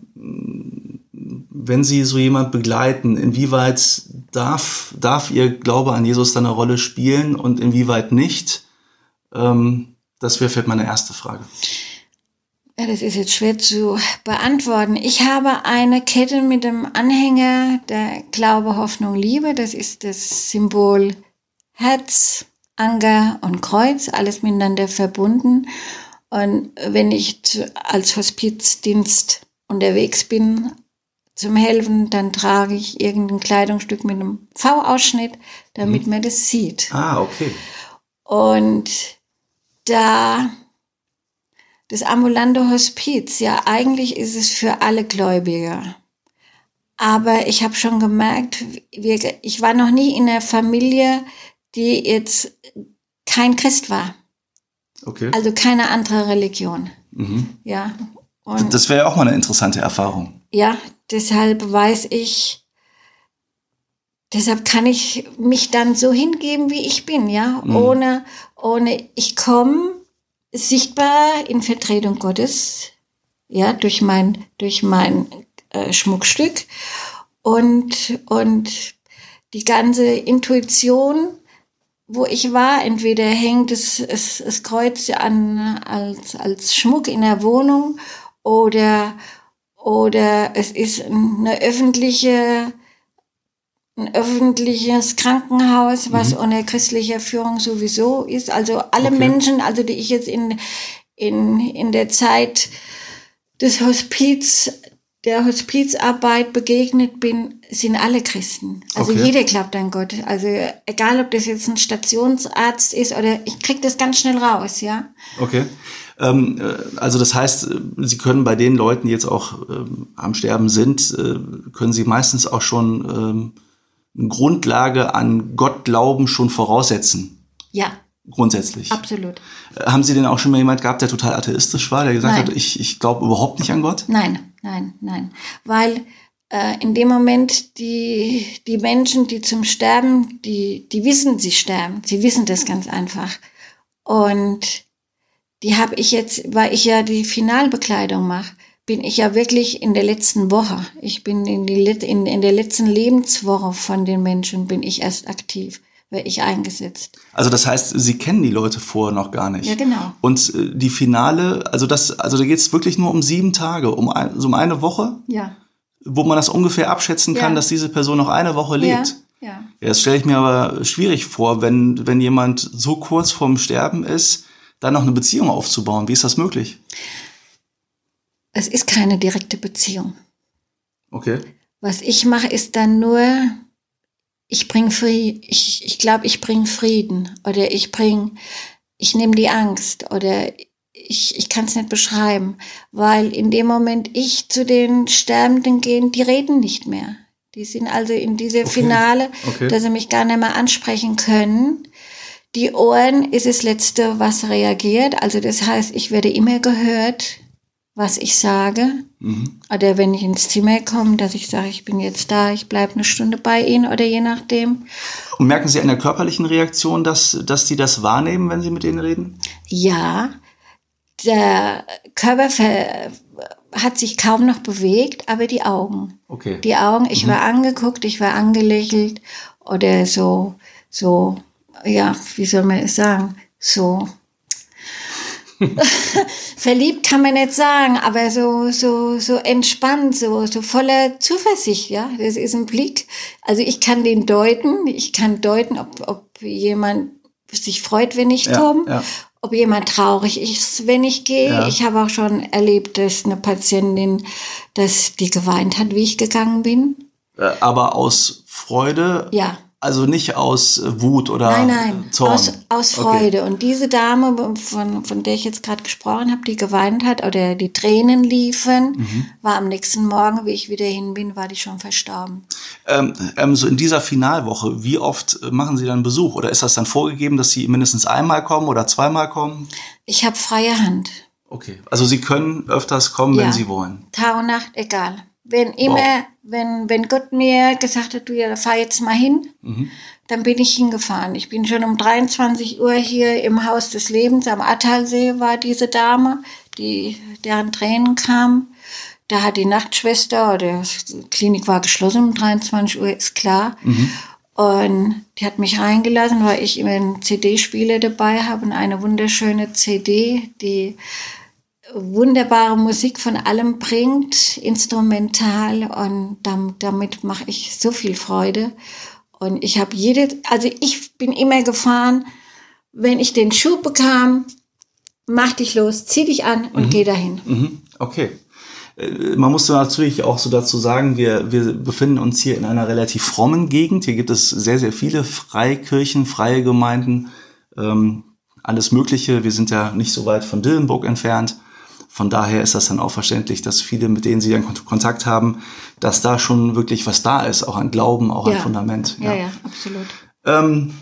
wenn Sie so jemand begleiten, inwieweit darf, darf Ihr Glaube an Jesus dann eine Rolle spielen und inwieweit nicht? Ähm, das wäre vielleicht meine erste Frage. Ja, das ist jetzt schwer zu beantworten. Ich habe eine Kette mit dem Anhänger der Glaube, Hoffnung, Liebe. Das ist das Symbol Herz, Anker und Kreuz, alles miteinander verbunden. Und wenn ich zu, als Hospizdienst unterwegs bin zum Helfen, dann trage ich irgendein Kleidungsstück mit einem V-Ausschnitt, damit mhm. man das sieht. Ah, okay. Und da das ambulante Hospiz, ja, eigentlich ist es für alle Gläubige. Aber ich habe schon gemerkt, wir, ich war noch nie in einer Familie, die jetzt kein Christ war. Okay. Also keine andere Religion. Mhm. Ja. Und das wäre ja auch mal eine interessante Erfahrung. Ja, deshalb weiß ich, deshalb kann ich mich dann so hingeben, wie ich bin, ja, mhm. ohne, ohne, ich komme sichtbar in Vertretung Gottes, ja, durch mein, durch mein äh, Schmuckstück und, und die ganze Intuition, wo ich war, entweder hängt das, das, das Kreuz an, als, als Schmuck in der Wohnung oder, oder es ist eine öffentliche, ein öffentliches Krankenhaus, was mhm. unter christlicher Führung sowieso ist. Also alle okay. Menschen, also die ich jetzt in, in, in der Zeit des Hospiz, der Hospizarbeit begegnet bin, sind alle Christen. Also okay. jeder glaubt an Gott. Also egal, ob das jetzt ein Stationsarzt ist oder ich krieg das ganz schnell raus, ja. Okay. Ähm, also das heißt, Sie können bei den Leuten, die jetzt auch ähm, am Sterben sind, äh, können Sie meistens auch schon ähm, eine Grundlage an Gott glauben schon voraussetzen. Ja. Grundsätzlich. Absolut. Haben Sie denn auch schon mal jemand gehabt, der total atheistisch war, der gesagt Nein. hat, ich, ich glaube überhaupt nicht an Gott? Nein, nein, nein. Weil äh, in dem Moment die, die Menschen, die zum Sterben, die, die wissen, sie sterben. Sie wissen das ganz einfach. Und die habe ich jetzt, weil ich ja die Finalbekleidung mache, bin ich ja wirklich in der letzten Woche. Ich bin in, die, in, in der letzten Lebenswoche von den Menschen bin ich erst aktiv. Wäre ich eingesetzt. Also das heißt, Sie kennen die Leute vorher noch gar nicht. Ja, genau. Und äh, die Finale, also das, also da geht es wirklich nur um sieben Tage, um, ein, so um eine Woche, ja. wo man das ungefähr abschätzen kann, ja. dass diese Person noch eine Woche lebt. Ja, ja. Ja, das stelle ich mir aber schwierig vor, wenn, wenn jemand so kurz vorm Sterben ist, dann noch eine Beziehung aufzubauen. Wie ist das möglich? Es ist keine direkte Beziehung. Okay. Was ich mache, ist dann nur... Ich bringe Frieden, ich, ich glaube, ich bringe Frieden oder ich bringe, ich nehme die Angst oder ich, ich kann es nicht beschreiben, weil in dem Moment ich zu den Sterbenden gehe, die reden nicht mehr. Die sind also in diese okay. Finale, okay. dass sie mich gar nicht mehr ansprechen können. Die Ohren ist das Letzte, was reagiert. Also das heißt, ich werde immer gehört, was ich sage. Mhm. Oder wenn ich ins Zimmer komme, dass ich sage, ich bin jetzt da, ich bleibe eine Stunde bei Ihnen oder je nachdem. Und merken Sie an der körperlichen Reaktion, dass, dass Sie das wahrnehmen, wenn Sie mit denen reden? Ja, der Körper ver- hat sich kaum noch bewegt, aber die Augen. Okay. Die Augen, ich mhm. war angeguckt, ich war angelächelt oder so, so, ja, wie soll man es sagen, so... Verliebt kann man nicht sagen, aber so, so, so entspannt, so, so voller Zuversicht, ja. Das ist ein Blick. Also ich kann den deuten. Ich kann deuten, ob, ob jemand sich freut, wenn ich ja, komme, ja. ob jemand traurig ist, wenn ich gehe. Ja. Ich habe auch schon erlebt, dass eine Patientin, dass die geweint hat, wie ich gegangen bin. Aber aus Freude? Ja. Also nicht aus Wut oder nein, nein, Zorn? Aus, aus Freude. Okay. Und diese Dame, von, von der ich jetzt gerade gesprochen habe, die geweint hat oder die Tränen liefen, mhm. war am nächsten Morgen, wie ich wieder hin bin, war die schon verstorben. Ähm, ähm, so in dieser Finalwoche, wie oft machen Sie dann Besuch? Oder ist das dann vorgegeben, dass Sie mindestens einmal kommen oder zweimal kommen? Ich habe freie Hand. Okay, also Sie können öfters kommen, ja. wenn Sie wollen? Tag und Nacht, egal. Wenn immer, wow. wenn, wenn Gott mir gesagt hat, du ja, fahr jetzt mal hin, mhm. dann bin ich hingefahren. Ich bin schon um dreiundzwanzig Uhr hier im Haus des Lebens am Attalsee war diese Dame, die, deren Tränen kamen. Da hat die Nachtschwester, oder die Klinik war geschlossen um dreiundzwanzig Uhr, ist klar. Mhm. Und die hat mich reingelassen, weil ich immer einen C D-Spieler dabei habe und eine wunderschöne C D, die wunderbare Musik von allem bringt, instrumental, und damit, damit mache ich so viel Freude. Und ich habe jede, also ich bin immer gefahren, wenn ich den Schub bekam, mach dich los, zieh dich an und mhm. geh dahin. Mhm. Okay. Man muss natürlich auch so dazu sagen, wir, wir befinden uns hier in einer relativ frommen Gegend. Hier gibt es sehr, sehr viele Freikirchen, freie Gemeinden, ähm, alles Mögliche. Wir sind ja nicht so weit von Dillenburg entfernt. Von daher ist das dann auch verständlich, dass viele, mit denen Sie dann Kontakt haben, dass da schon wirklich was da ist, auch an Glauben, auch ja. an Fundament. Ja, ja, ja, absolut. Ähm,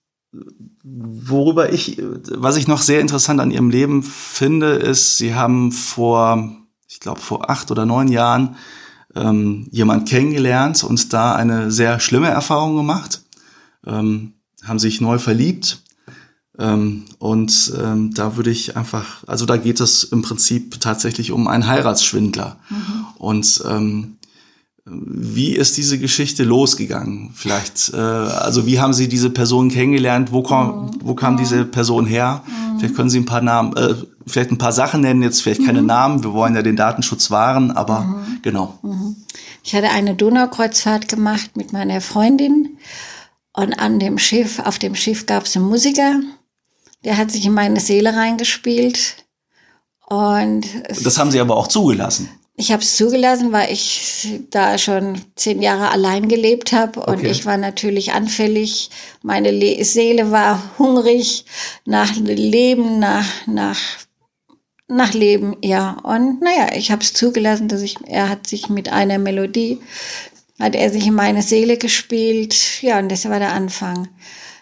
worüber ich, was ich noch sehr interessant an Ihrem Leben finde, ist, Sie haben vor, ich glaube vor acht oder neun Jahren ähm, jemand kennengelernt und da eine sehr schlimme Erfahrung gemacht, ähm, haben sich neu verliebt. Ähm, und ähm, da würde ich einfach, also da geht es im Prinzip tatsächlich um einen Heiratsschwindler. Mhm. Und ähm, wie ist diese Geschichte losgegangen? Vielleicht, äh, also wie haben Sie diese Person kennengelernt? Wo kam, mhm. wo kam mhm. diese Person her? Mhm. Vielleicht können Sie ein paar Namen, äh, vielleicht ein paar Sachen nennen, jetzt vielleicht keine mhm. Namen. Wir wollen ja den Datenschutz wahren, aber mhm. genau. Mhm. Ich hatte eine Donaukreuzfahrt gemacht mit meiner Freundin und an dem Schiff, auf dem Schiff gab es einen Musiker. Der hat sich in meine Seele reingespielt. Und das haben Sie aber auch zugelassen? Ich habe es zugelassen, weil ich da schon zehn Jahre allein gelebt habe. Und okay. ich war natürlich anfällig. Meine Le- Seele war hungrig nach Leben, nach, nach, nach Leben, ja. Und naja, ich habe es zugelassen, dass ich, er hat sich mit einer Melodie, hat er sich in meine Seele gespielt. Ja, und das war der Anfang.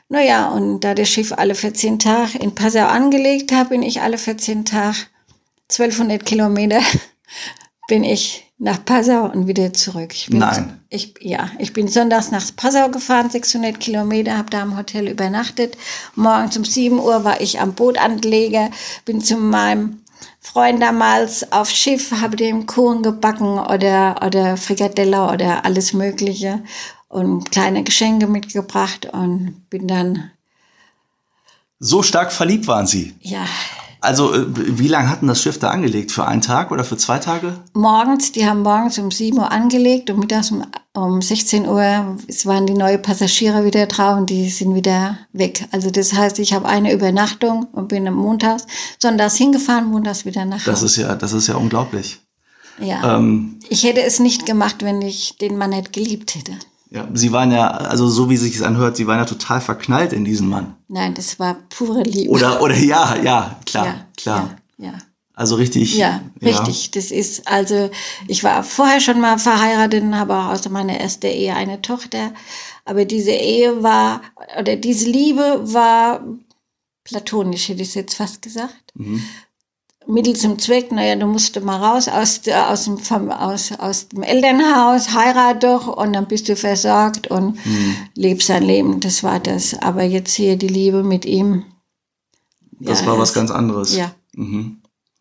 Naja, und da das Schiff alle vierzehn Tage in Passau angelegt hat, bin ich alle vierzehn Tage, zwölfhundert Kilometer, bin ich nach Passau und wieder zurück. Ich bin, Nein. Ich, ja, ich bin sonntags nach Passau gefahren, sechshundert Kilometer, habe da im Hotel übernachtet. Morgens um sieben Uhr war ich am Bootanleger, bin zu meinem Freund damals auf Schiff, habe dem Kuchen gebacken oder, oder Frikadelle oder alles Mögliche und kleine Geschenke mitgebracht und bin dann... So stark verliebt waren Sie? Ja. Also, wie lange hatten das Schiff da angelegt? Für einen Tag oder für zwei Tage? Morgens, die haben morgens um sieben Uhr angelegt und mittags um, um sechzehn Uhr es waren die neuen Passagiere wieder drauf und die sind wieder weg. Also das heißt, ich habe eine Übernachtung und bin am Montags, sonntags hingefahren, montags wieder nach Hause. Das ist ja, das ist ja unglaublich. Ja. Ähm, ich hätte es nicht gemacht, wenn ich den Mann nicht geliebt hätte. Ja, Sie waren ja, also so wie sich es anhört, Sie waren ja total verknallt in diesen Mann. Nein, das war pure Liebe. Oder, oder ja, ja, klar, ja, klar. Ja, ja. Also richtig. Ja, richtig. Ja. Das ist, also, ich war vorher schon mal verheiratet und habe auch aus meiner ersten Ehe eine Tochter. Aber diese Ehe war, oder diese Liebe war platonisch, hätte ich jetzt fast gesagt. Mhm. Mittel zum Zweck, naja, du musst mal raus aus, aus, dem, vom, aus, aus dem Elternhaus, heirat doch und dann bist du versorgt und mhm. lebst dein Leben. Das war das. Aber jetzt hier die Liebe mit ihm. Das ja, war was ganz anderes. Ja. Mhm.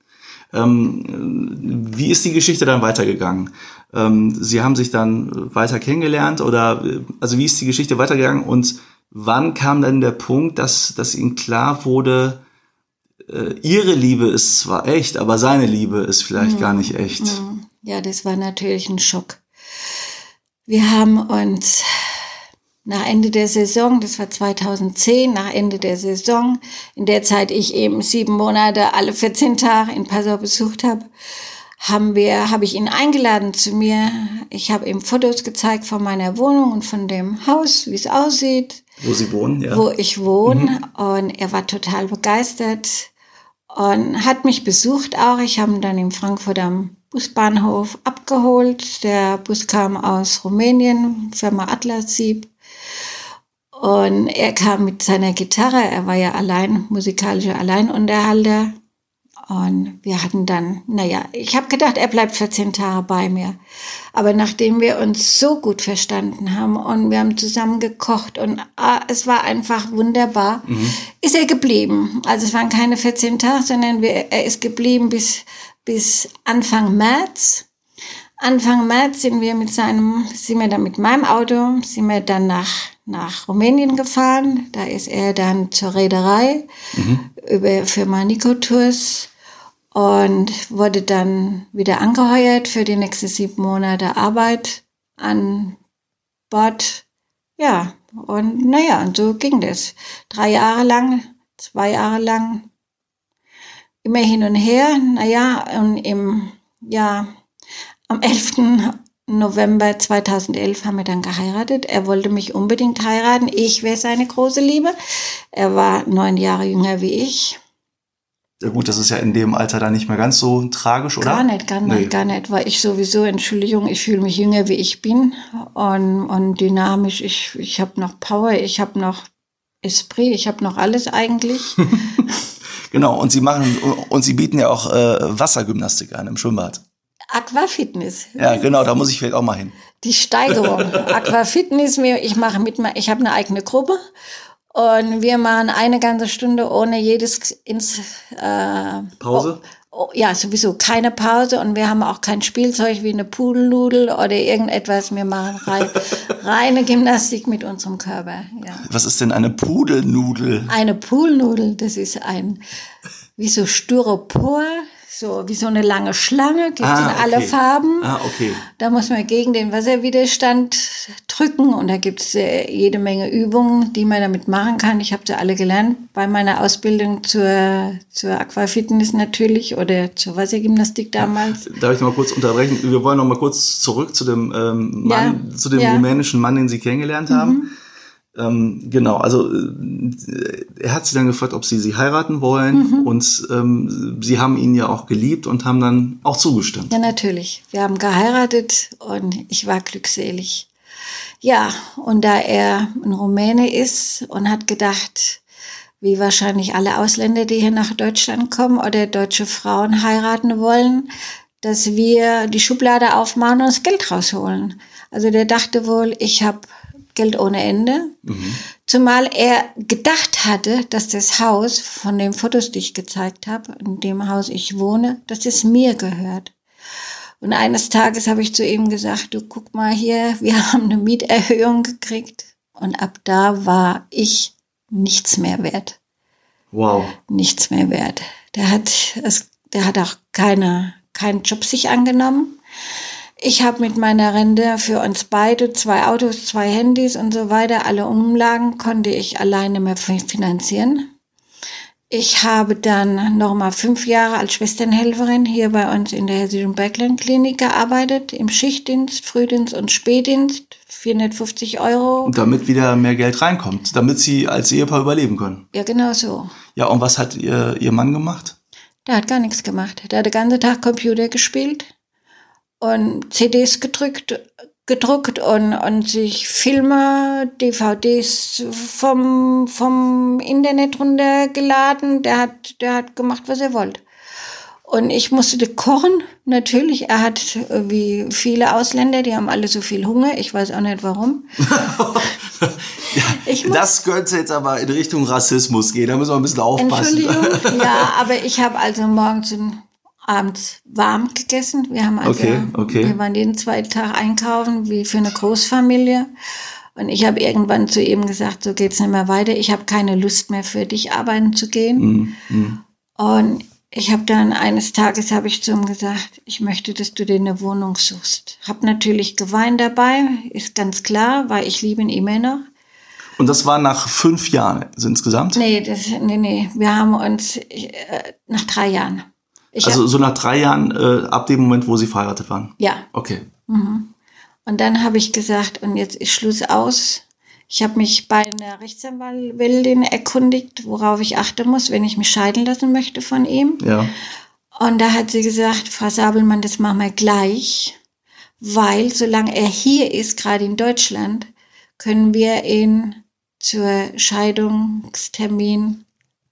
Ähm, wie ist die Geschichte dann weitergegangen? Ähm, Sie haben sich dann weiter kennengelernt oder, also wie ist die Geschichte weitergegangen und wann kam dann der Punkt, dass, dass Ihnen klar wurde, Ihre Liebe ist zwar echt, aber seine Liebe ist vielleicht mm, gar nicht echt. Mm. Ja, das war natürlich ein Schock. Wir haben uns nach Ende der Saison, das war zweitausendzehn, nach Ende der Saison, in der Zeit ich eben sieben Monate alle vierzehn Tage in Passau besucht habe, haben wir, habe ich ihn eingeladen zu mir. Ich habe ihm Fotos gezeigt von meiner Wohnung und von dem Haus, wie es aussieht. Wo Sie wohnen, ja. Wo ich wohne. Mhm. Und er war total begeistert. Und hat mich besucht auch. Ich habe ihn dann in Frankfurt am Busbahnhof abgeholt. Der Bus kam aus Rumänien, Firma Atlas Sieb. Und er kam mit seiner Gitarre. Er war ja allein, musikalischer Alleinunterhalter. Und wir hatten dann, naja, ich habe gedacht, er bleibt vierzehn Tage bei mir. Aber nachdem wir uns so gut verstanden haben und wir haben zusammen gekocht und ah, es war einfach wunderbar, mhm. ist er geblieben. Also es waren keine vierzehn Tage, sondern wir, er ist geblieben bis, bis Anfang März. Anfang März sind wir mit seinem, sind wir dann mit meinem Auto, sind wir dann nach, nach Rumänien gefahren. Da ist er dann zur Reederei mhm. über Firma Nico Tours. Und wurde dann wieder angeheuert für die nächsten sieben Monate Arbeit an Bord. Ja, und naja, und so ging das. Drei Jahre lang, zwei Jahre lang, immer hin und her. Naja, und im, ja, am elften November zweitausendelf haben wir dann geheiratet. Er wollte mich unbedingt heiraten. Ich wäre seine große Liebe. Er war neun Jahre jünger wie ich. Ja gut, das ist ja in dem Alter dann nicht mehr ganz so tragisch, oder? Gar nicht, gar nicht, nee. gar nicht, weil ich sowieso, Entschuldigung, ich fühle mich jünger, wie ich bin und, und dynamisch. Ich, ich habe noch Power, ich habe noch Esprit, ich habe noch alles eigentlich. Genau, und Sie machen und Sie bieten ja auch äh, Wassergymnastik an im Schwimmbad. Aquafitness. Ja, genau, da muss ich vielleicht auch mal hin. Die Steigerung. Aquafitness, ich mache mit, ich habe eine eigene Gruppe. Und wir machen eine ganze Stunde ohne jedes ins äh, Pause? Oh, oh, ja, sowieso keine Pause. Und wir haben auch kein Spielzeug wie eine Pudelludel oder irgendetwas. Wir machen rein, reine Gymnastik mit unserem Körper. Ja. Was ist denn eine Pudelnudel? Eine Poolnudel, das ist ein wie so Styropor. So wie so eine lange Schlange, gibt es ah, in okay. alle Farben. Ah, okay. Da muss man gegen den Wasserwiderstand drücken und da gibt es äh, jede Menge Übungen, die man damit machen kann. Ich habe sie alle gelernt bei meiner Ausbildung zur, zur Aquafitness natürlich oder zur Wassergymnastik damals. Ja, darf ich noch mal kurz unterbrechen? Wir wollen noch mal kurz zurück zu dem ähm, Mann, ja. zu dem ja. rumänischen Mann, den Sie kennengelernt haben. Mhm. Ähm, genau, also äh, er hat sie dann gefragt, ob sie sie heiraten wollen mhm. und ähm, sie haben ihn ja auch geliebt und haben dann auch zugestimmt. Ja, natürlich. Wir haben geheiratet und ich war glückselig. Ja, und da er ein Rumäne ist und hat gedacht, wie wahrscheinlich alle Ausländer, die hier nach Deutschland kommen oder deutsche Frauen heiraten wollen, dass wir die Schublade aufmachen und das Geld rausholen. Also der dachte wohl, ich habe Geld ohne Ende. Mhm. Zumal er gedacht hatte, dass das Haus von den Fotos, die ich gezeigt habe, in dem Haus ich wohne, dass es mir gehört. Und eines Tages habe ich zu ihm gesagt, du guck mal hier, wir haben eine Mieterhöhung gekriegt. Und ab da war ich nichts mehr wert. Wow. Nichts mehr wert. Der hat, es, der hat auch keine, keinen Job sich angenommen. Ich habe mit meiner Rente für uns beide zwei Autos, zwei Handys und so weiter, alle Umlagen konnte ich alleine mehr finanzieren. Ich habe dann nochmal fünf Jahre als Schwesternhelferin hier bei uns in der Hessischen Bergland-Klinik gearbeitet, im Schichtdienst, Frühdienst und Spätdienst, vierhundertfünfzig Euro. Und damit wieder mehr Geld reinkommt, damit Sie als Ehepaar überleben können. Ja, genau so. Ja, und was hat Ihr, Ihr Mann gemacht? Der hat gar nichts gemacht. Der hat den ganzen Tag Computer gespielt und C Ds gedrückt, gedruckt und, und sich Filme, D V Ds vom, vom Internet runtergeladen. Der hat, der hat gemacht, was er wollte. Und ich musste kochen, natürlich. Er hat, wie viele Ausländer, die haben alle so viel Hunger. Ich weiß auch nicht, warum. Ja, das könnte jetzt aber in Richtung Rassismus gehen. Da müssen wir ein bisschen aufpassen. Entschuldigung, ja, aber ich habe also morgens und abends warm gegessen. Wir haben also, okay, okay. wir waren jeden zweiten Tag einkaufen, wie für eine Großfamilie. Und ich habe irgendwann zu ihm gesagt, so geht's nicht mehr weiter. Ich habe keine Lust mehr für dich arbeiten zu gehen. Mm, mm. Und ich habe dann eines Tages habe ich zu ihm gesagt, ich möchte, dass du dir eine Wohnung suchst. Habe natürlich geweint dabei, ist ganz klar, weil ich liebe ihn immer noch. Und das war nach fünf Jahren insgesamt? Nee, das, nee, nee. Wir haben uns äh, nach drei Jahren. Ich also hab, so nach drei Jahren, äh, ab dem Moment, wo Sie verheiratet waren? Ja. Okay. Mhm. Und dann habe ich gesagt, und jetzt ist Schluss aus. Ich habe mich bei einer Rechtsanwältin erkundigt, worauf ich achten muss, wenn ich mich scheiden lassen möchte von ihm. Ja. Und da hat sie gesagt, Frau Sabelmann, das machen wir gleich, weil solange er hier ist, gerade in Deutschland, können wir ihn zur Scheidungstermin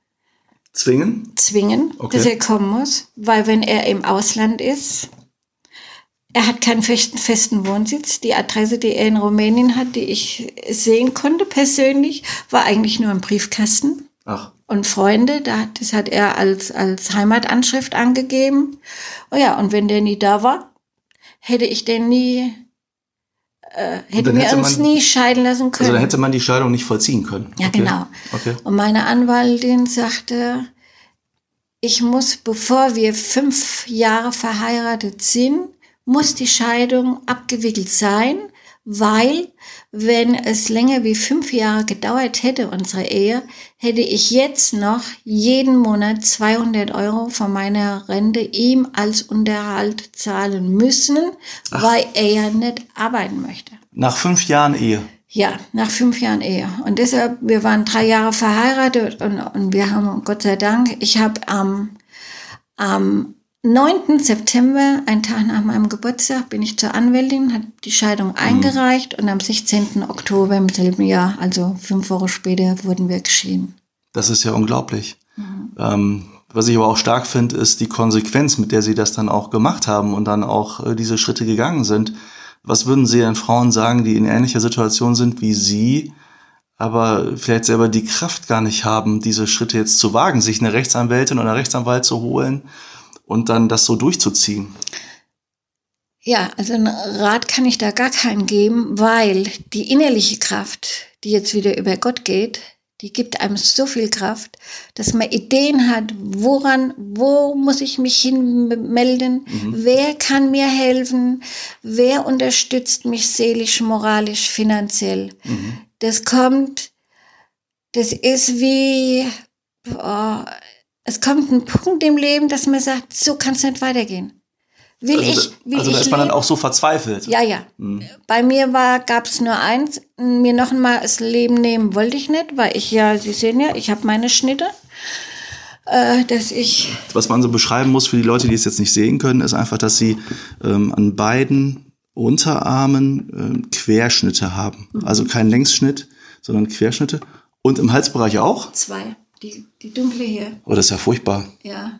zwingen, zwingen, okay, dass er kommen muss, weil wenn er im Ausland ist, er hat keinen festen, festen Wohnsitz. Die Adresse, die er in Rumänien hat, die ich sehen konnte persönlich, war eigentlich nur im Briefkasten. Ach. Und Freunde, das hat er als, als Heimatanschrift angegeben. Oh ja, und wenn der nie da war, hätte ich den nie, äh, hätten wir uns man, nie scheiden lassen können. Also dann hätte man die Scheidung nicht vollziehen können. Ja, okay. Genau. Okay. Und meine Anwältin sagte, ich muss, bevor wir fünf Jahre verheiratet sind, muss die Scheidung abgewickelt sein, weil wenn es länger wie fünf Jahre gedauert hätte, unsere Ehe, hätte ich jetzt noch jeden Monat zweihundert Euro von meiner Rente ihm als Unterhalt zahlen müssen, Ach. weil er ja nicht arbeiten möchte. Nach fünf Jahren Ehe? Ja, nach fünf Jahren Ehe. Und deshalb, wir waren drei Jahre verheiratet und, und wir haben, Gott sei Dank, ich habe am, am neunten September, einen Tag nach meinem Geburtstag, bin ich zur Anwältin, habe die Scheidung eingereicht mhm. und am sechzehnten Oktober im selben Jahr, also fünf Wochen später, wurden wir geschieden. Das ist ja unglaublich. Mhm. Ähm, was ich aber auch stark finde, ist die Konsequenz, mit der Sie das dann auch gemacht haben und dann auch äh, diese Schritte gegangen sind. Was würden Sie den Frauen sagen, die in ähnlicher Situation sind wie Sie, aber vielleicht selber die Kraft gar nicht haben, diese Schritte jetzt zu wagen, sich eine Rechtsanwältin oder einen Rechtsanwalt zu holen und dann das so durchzuziehen? Ja, also einen Rat kann ich da gar keinen geben, weil die innerliche Kraft, die jetzt wieder über Gott geht, die gibt einem so viel Kraft, dass man Ideen hat, woran, wo muss ich mich hinmelden, mhm. wer kann mir helfen, wer unterstützt mich seelisch, moralisch, finanziell. Mhm. Das kommt, das ist wie, oh, es kommt ein Punkt im Leben, dass man sagt, so kann es nicht weitergehen. Will also, ich, will also da ich ist man leben? Dann auch so verzweifelt. Ja, ja. Mhm. Bei mir war, gab es nur eins, mir noch einmal das Leben nehmen wollte ich nicht, weil ich ja, Sie sehen ja, ich habe meine Schnitte, äh, dass ich... Was man so beschreiben muss für die Leute, die es jetzt nicht sehen können, ist einfach, dass Sie ähm, an beiden Unterarmen äh, Querschnitte haben. Mhm. Also kein Längsschnitt, sondern Querschnitte. Und im Halsbereich auch? Zwei. Die, die dunkle hier. Oh, das ist ja furchtbar. Ja.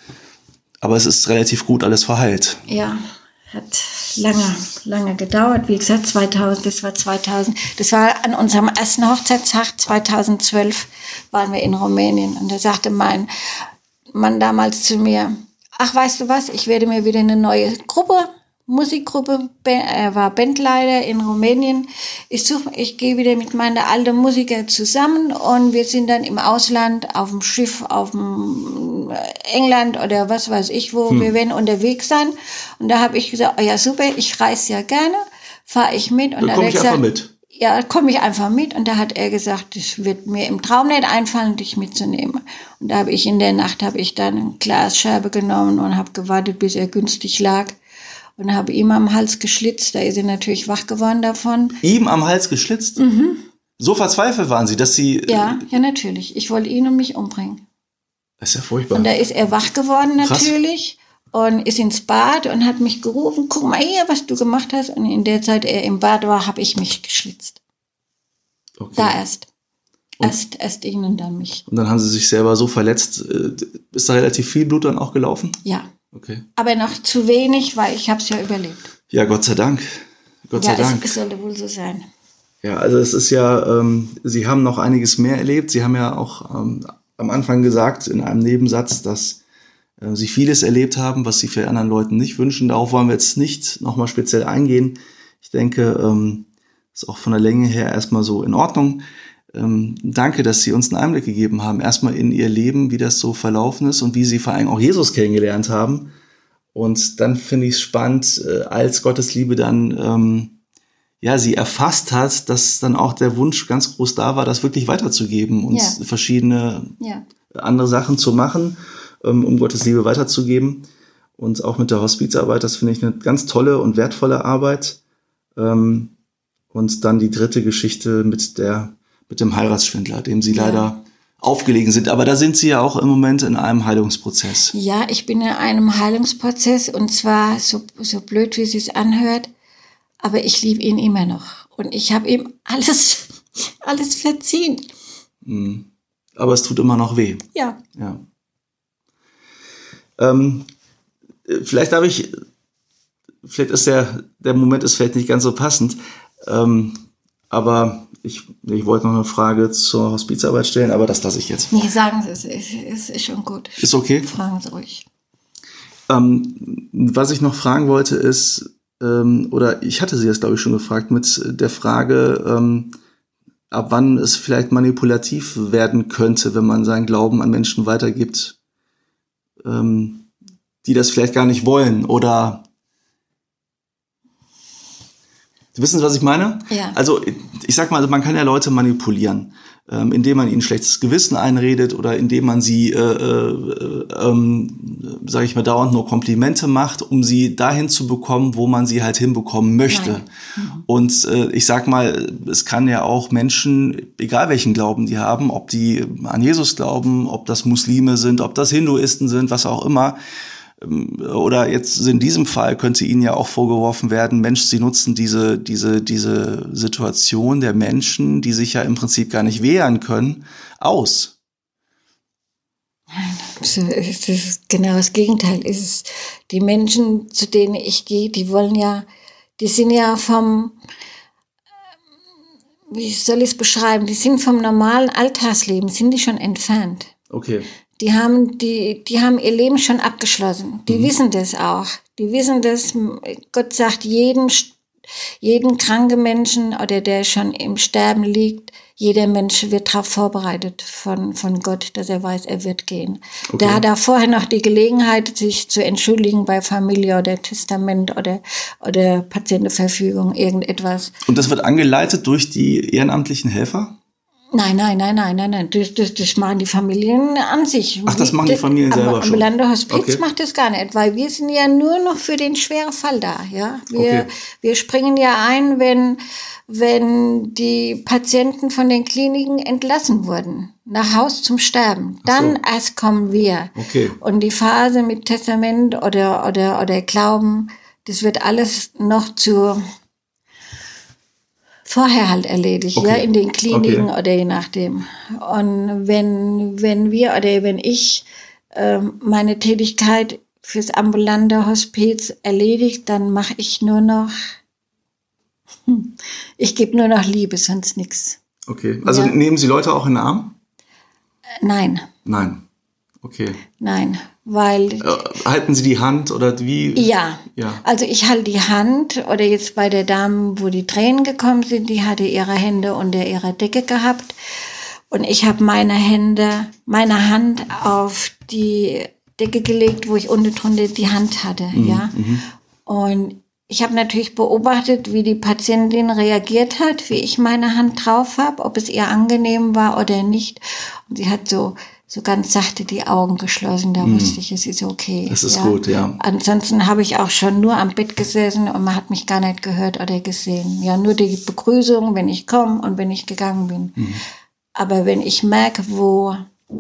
Aber es ist relativ gut alles verheilt. Ja, hat lange, lange gedauert. Wie gesagt, zweitausend, das war zweitausend. Das war an unserem ersten Hochzeitstag zweitausendzwölf waren wir in Rumänien. Und da sagte mein Mann damals zu mir, ach, weißt du was, ich werde mir wieder eine neue Gruppe, Musikgruppe, er war Bandleiter in Rumänien. Ich suche, ich gehe wieder mit meinen alten Musikern zusammen und wir sind dann im Ausland auf dem Schiff, auf dem England oder was weiß ich wo, hm. wir werden unterwegs sein. Und da habe ich gesagt, oh ja super, ich reise ja gerne, fahre ich mit. Und dann komme ich gesagt, einfach mit. Ja, komme ich einfach mit. Und da hat er gesagt, es wird mir im Traum nicht einfallen, dich mitzunehmen. Und da habe ich in der Nacht, habe ich dann eine Glasscherbe genommen und habe gewartet, bis er günstig lag. Und habe ihm am Hals geschlitzt. Da ist er natürlich wach geworden davon. Ihm am Hals geschlitzt? Mhm. So verzweifelt waren Sie, dass Sie... Ja, ja, natürlich. Ich wollte ihn und mich umbringen. Das ist ja furchtbar. Und da ist er wach geworden natürlich. Krass. Und ist ins Bad und hat mich gerufen, guck mal hier, was du gemacht hast. Und in der Zeit, er im Bad war, habe ich mich geschlitzt. Okay. Da erst. Und erst, erst ihn und dann mich. Und dann haben Sie sich selber so verletzt. Ist da relativ viel Blut dann auch gelaufen? Ja. Okay. Aber noch zu wenig, weil ich habe es ja überlebt. Ja, Gott sei Dank. Gott ja, sei Dank. Es, es sollte wohl so sein. Ja, also es ist ja, ähm, Sie haben noch einiges mehr erlebt. Sie haben ja auch ähm, am Anfang gesagt in einem Nebensatz, dass äh, Sie vieles erlebt haben, was Sie für anderen Leuten nicht wünschen. Darauf wollen wir jetzt nicht nochmal speziell eingehen. Ich denke, ähm, ist auch von der Länge her erstmal so in Ordnung. Ähm, danke, dass Sie uns einen Einblick gegeben haben, erstmal in Ihr Leben, wie das so verlaufen ist und wie Sie vor allem auch Jesus kennengelernt haben. Und dann finde ich es spannend, äh, als Gottes Liebe dann ähm, ja Sie erfasst hat, dass dann auch der Wunsch ganz groß da war, das wirklich weiterzugeben und ja. verschiedene ja. andere Sachen zu machen, ähm, um Gottes Liebe weiterzugeben. Und auch mit der Hospizarbeit, das finde ich eine ganz tolle und wertvolle Arbeit. Ähm, und dann die dritte Geschichte mit der mit dem Heiratsschwindler, dem Sie ja. leider aufgelegen sind. Aber da sind Sie ja auch im Moment in einem Heilungsprozess. Ja, ich bin in einem Heilungsprozess und zwar so, so blöd, wie es sich anhört, aber ich liebe ihn immer noch. Und ich habe ihm alles, alles verziehen. Mhm. Aber es tut immer noch weh. Ja. ja. Ähm, vielleicht darf ich, vielleicht ist der, der Moment ist vielleicht nicht ganz so passend, ähm, aber Ich, ich wollte noch eine Frage zur Hospizarbeit stellen, aber das lasse ich jetzt. Nee, sagen Sie es, es ist schon gut. Ist okay? Fragen Sie ruhig. Ähm, was ich noch fragen wollte ist, ähm, oder ich hatte Sie jetzt, glaube ich, schon gefragt, mit der Frage, ähm, ab wann es vielleicht manipulativ werden könnte, wenn man seinen Glauben an Menschen weitergibt, ähm, die das vielleicht gar nicht wollen oder... Sie wissen, was ich meine? Ja. Also ich sag mal, man kann ja Leute manipulieren, ähm, indem man ihnen schlechtes Gewissen einredet oder indem man sie, äh, äh, ähm, sage ich mal, dauernd nur Komplimente macht, um sie dahin zu bekommen, wo man sie halt hinbekommen möchte. Mhm. Und äh, ich sag mal, es kann ja auch Menschen, egal welchen Glauben die haben, ob die an Jesus glauben, ob das Muslime sind, ob das Hinduisten sind, was auch immer, oder jetzt in diesem Fall könnte Ihnen ja auch vorgeworfen werden, Mensch, Sie nutzen diese, diese, diese Situation der Menschen, die sich ja im Prinzip gar nicht wehren können, aus. Das ist genau das Gegenteil. Es ist, die Menschen, zu denen ich gehe, die wollen ja, die sind ja vom, wie soll ich es beschreiben, die sind vom normalen Alltagsleben, sind die schon entfernt. Okay. Die haben, die, die haben ihr Leben schon abgeschlossen. Die mhm. wissen das auch. Die wissen das. Gott sagt jedem, jeden kranken Menschen oder der schon im Sterben liegt, jeder Mensch wird darauf vorbereitet von, von Gott, dass er weiß, er wird gehen. Okay. Der hat auch vorher noch die Gelegenheit, sich zu entschuldigen bei Familie oder Testament oder, oder Patientenverfügung, irgendetwas. Und das wird angeleitet durch die ehrenamtlichen Helfer? Nein, nein, nein, nein, nein, nein. Das, das, das machen die Familien an sich. Ach, das machen die Familien das, selber am, schon? Am Ambulante Hospiz okay. macht das gar nicht, weil wir sind ja nur noch für den schweren Fall da. Ja, wir, okay. wir springen ja ein, wenn, wenn die Patienten von den Kliniken entlassen wurden, nach Haus zum Sterben. Dann so. erst kommen wir. Okay. Und die Phase mit Testament oder, oder, oder Glauben, das wird alles noch zu vorher halt erledigt, Okay. ja, in den Kliniken Okay. oder je nachdem. Und wenn, wenn wir oder wenn ich ähm, meine Tätigkeit fürs ambulante Hospiz erledigt, dann mache ich nur noch, hm, ich gebe nur noch Liebe, sonst nichts. Okay. Also Ja. nehmen Sie Leute auch in den Arm? Nein, Nein. Okay. nein, weil Äh, halten Sie die Hand oder wie? ja, Ja. also ich halte die Hand, oder jetzt bei der Dame, wo die Tränen gekommen sind, die hatte ihre Hände unter ihrer Decke gehabt und ich habe meine Hände, meine Hand auf die Decke gelegt, wo ich unten drunter die Hand hatte, Mhm. ja. Mhm. Und ich habe natürlich beobachtet, wie die Patientin reagiert hat, wie ich meine Hand drauf habe, ob es ihr angenehm war oder nicht. Und sie hat so so ganz sachte die Augen geschlossen, da Mhm. wusste ich, es ist okay. Das ist gut, ja. Ansonsten habe ich auch schon nur am Bett gesessen und man hat mich gar nicht gehört oder gesehen. Ja, nur die Begrüßung, wenn ich komme und wenn ich gegangen bin. Mhm. Aber wenn ich merke, wo,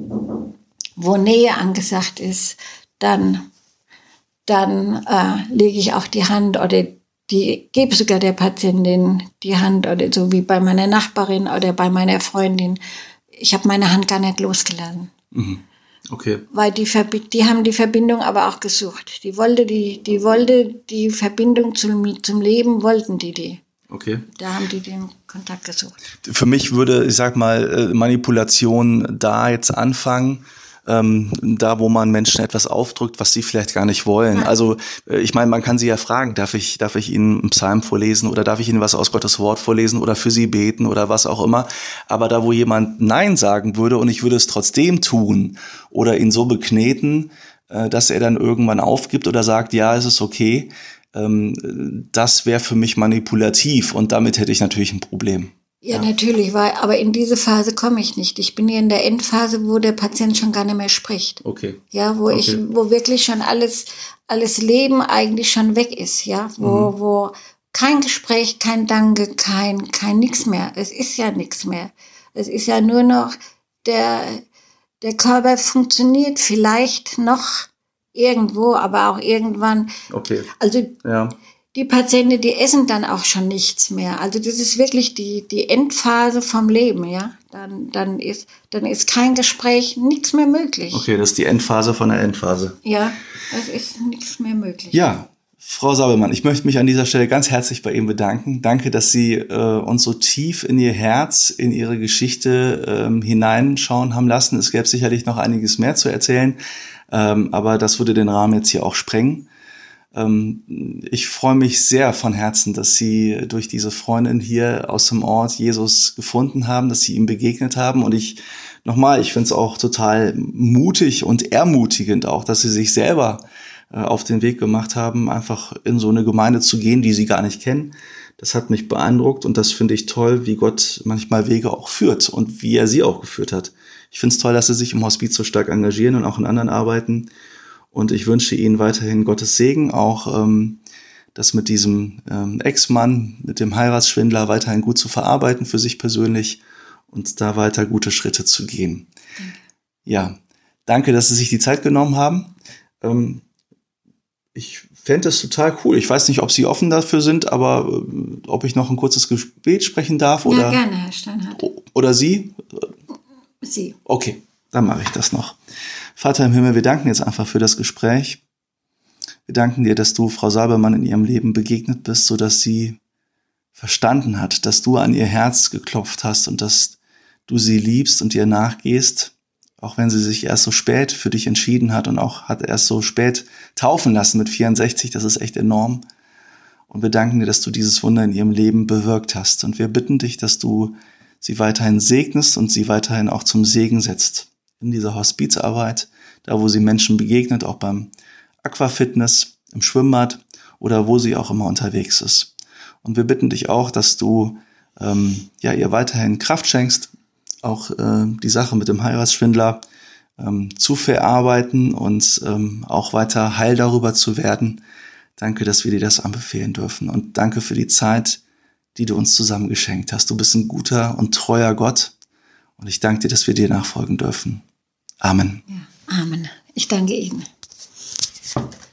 wo Nähe angesagt ist, dann, dann äh, lege ich auch die Hand oder die gebe sogar der Patientin die Hand oder so wie bei meiner Nachbarin oder bei meiner Freundin. Ich habe meine Hand gar nicht losgelassen. Mhm. Okay. Weil die, Verbi- die haben die Verbindung aber auch gesucht. Die wollte die, die wollte die Verbindung zum, zum Leben, wollten die die. Okay. Da haben die den Kontakt gesucht. Für mich würde, ich sag mal, Manipulation da jetzt anfangen, ähm, da wo man Menschen etwas aufdrückt, was sie vielleicht gar nicht wollen. Ja. Also ich meine, man kann sie ja fragen, darf ich, darf ich Ihnen einen Psalm vorlesen oder darf ich Ihnen was aus Gottes Wort vorlesen oder für Sie beten oder was auch immer. Aber da, wo jemand Nein sagen würde und ich würde es trotzdem tun oder ihn so bekneten, äh, dass er dann irgendwann aufgibt oder sagt, ja, es ist okay, ähm, das wäre für mich manipulativ und damit hätte ich natürlich ein Problem. Ja, ja, natürlich, weil, aber in diese Phase komme ich nicht. Ich bin hier in der Endphase, wo der Patient schon gar nicht mehr spricht. Okay. Ja, wo Okay. ich, wo wirklich schon alles, alles Leben eigentlich schon weg ist, ja, wo, Mhm. wo kein Gespräch, kein Danke, kein, kein nix mehr. Es ist ja nichts mehr. Es ist ja nur noch der, der Körper funktioniert vielleicht noch irgendwo, aber auch irgendwann. Okay. Also, Ja. die Patienten, die essen dann auch schon nichts mehr. Also das ist wirklich die, die Endphase vom Leben, ja. Dann, dann ist, dann ist kein Gespräch, nichts mehr möglich. Okay, das ist die Endphase von der Endphase. Ja, es ist nichts mehr möglich. Ja, Frau Sabelmann, ich möchte mich an dieser Stelle ganz herzlich bei Ihnen bedanken. Danke, dass Sie äh, uns so tief in Ihr Herz, in Ihre Geschichte ähm, hineinschauen haben lassen. Es gäbe sicherlich noch einiges mehr zu erzählen, ähm, aber das würde den Rahmen jetzt hier auch sprengen. Ich freue mich sehr von Herzen, dass Sie durch diese Freundin hier aus dem Ort Jesus gefunden haben, dass Sie ihm begegnet haben. Und ich, nochmal, ich finde es auch total mutig und ermutigend auch, dass Sie sich selber äh, auf den Weg gemacht haben, einfach in so eine Gemeinde zu gehen, die Sie gar nicht kennen. Das hat mich beeindruckt und das finde ich toll, wie Gott manchmal Wege auch führt und wie er Sie auch geführt hat. Ich finde es toll, dass Sie sich im Hospiz so stark engagieren und auch in anderen Arbeiten. Und ich wünsche Ihnen weiterhin Gottes Segen, auch ähm, das mit diesem ähm, Ex-Mann, mit dem Heiratsschwindler weiterhin gut zu verarbeiten für sich persönlich und da weiter gute Schritte zu gehen. Danke. Ja, danke, dass Sie sich die Zeit genommen haben. Ähm, ich fände es total cool. Ich weiß nicht, ob Sie offen dafür sind, aber äh, ob ich noch ein kurzes Gebet sprechen darf oder, ja, gerne, Herr Steinhardt. Oder Sie? Sie. Okay, dann mache ich das noch. Vater im Himmel, wir danken jetzt einfach für das Gespräch. Wir danken dir, dass du Frau Sabelmann in ihrem Leben begegnet bist, sodass sie verstanden hat, dass du an ihr Herz geklopft hast und dass du sie liebst und ihr nachgehst, auch wenn sie sich erst so spät für dich entschieden hat und auch hat erst so spät taufen lassen mit vierundsechzig, das ist echt enorm. Und wir danken dir, dass du dieses Wunder in ihrem Leben bewirkt hast. Und wir bitten dich, dass du sie weiterhin segnest und sie weiterhin auch zum Segen setzt in dieser Hospizarbeit, da wo sie Menschen begegnet, auch beim Aquafitness, im Schwimmbad oder wo sie auch immer unterwegs ist. Und wir bitten dich auch, dass du ähm, ja ihr weiterhin Kraft schenkst, auch äh, die Sache mit dem Heiratsschwindler ähm, zu verarbeiten und ähm, auch weiter heil darüber zu werden. Danke, dass wir dir das anbefehlen dürfen und danke für die Zeit, die du uns zusammen geschenkt hast. Du bist ein guter und treuer Gott und ich danke dir, dass wir dir nachfolgen dürfen. Amen. Ja, Amen. Ich danke Ihnen.